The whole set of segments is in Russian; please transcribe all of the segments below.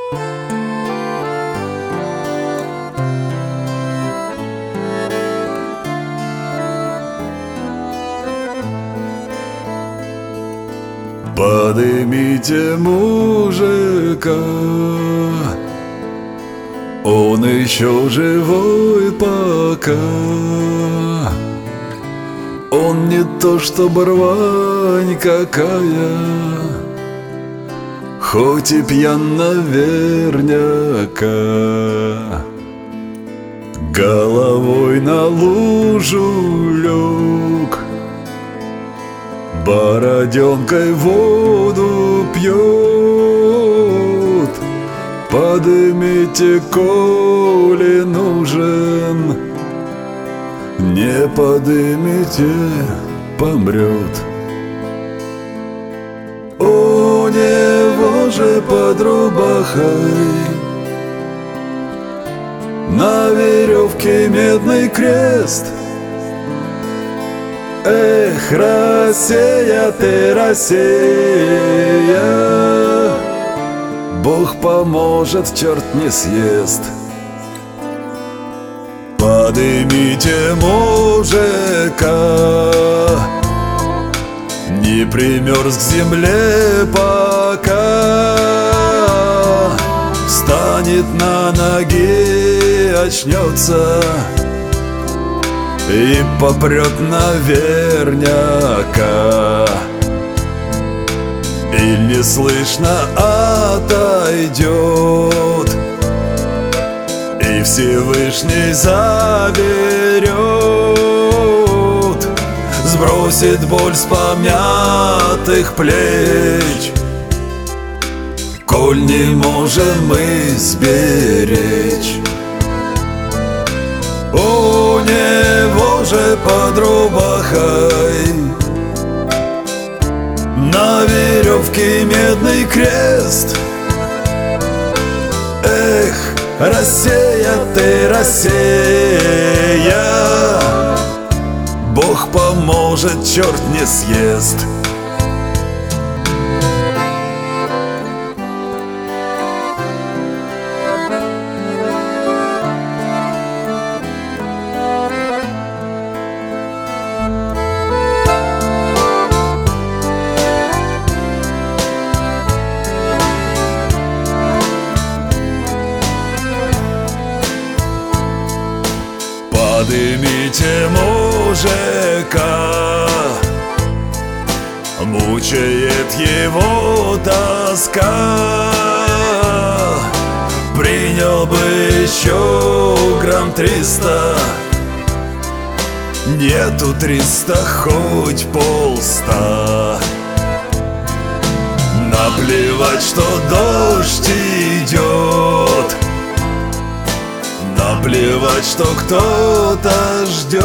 Поднимите мужика, он еще живой пока. Он не то что рвань какая, хоть и пьян наверняка. Головой на лужу лег, бороденкой воду пьет. Подымите, коли нужен, не подымите, помрет. У него же под рубахой на веревке медный крест. Эх, Россия ты, Россия, Бог поможет, черт не съест. Подымите мужика, не примерз к земле пока. Встанет на ноги, очнется и попрет наверняка. И неслышно отойдет, и Всевышний заберет, сбросит боль с помятых плеч, коль не можем мы сберечь. У него же под рубахой на веревке медный крест. Эх, Россия ты, Россия, Бог поможет, черт не съест. Подымите мужика, мучает его тоска. Принял бы еще грамм 300, нету 300, хоть полста. Наплевать, что дождь идет, наплевать, что кто-то ждет.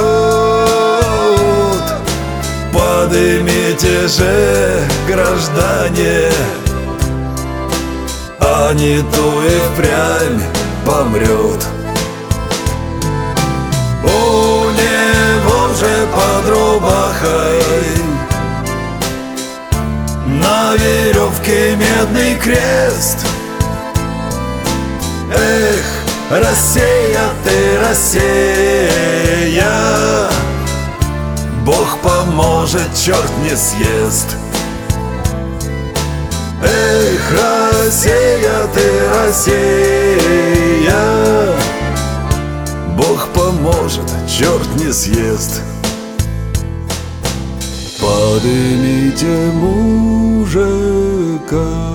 Подымите же, граждане, а не то и впрямь помрет. У него же под рубахой на веревке медный крест. Эх, Россия ты, Россия, Бог поможет, черт не съест. Эх, Россия ты, Россия, Бог поможет, черт не съест. Подымите мужика,